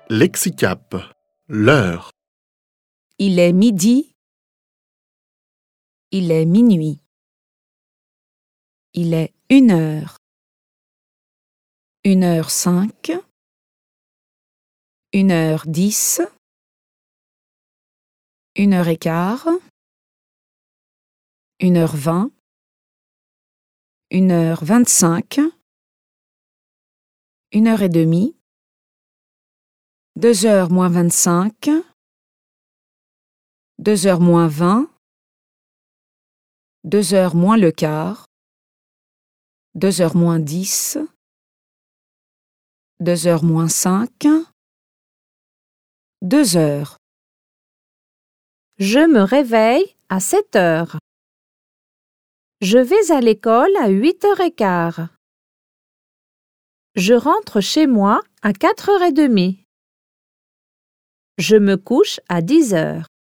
Lexicap, l'heure. Il est midi. Il est minuit. Il est 1h. 1h05. 1h10. 1h15. 1h20. 1h25. 1h30. 2h moins 25. 2h moins 20. 2h moins le quart. 2h moins 10. 2h moins 5. 2h. Je me réveille à 7 heures. Je vais à l'école à 8h15. Je rentre chez moi à 4h30. Je me couche à 10 heures.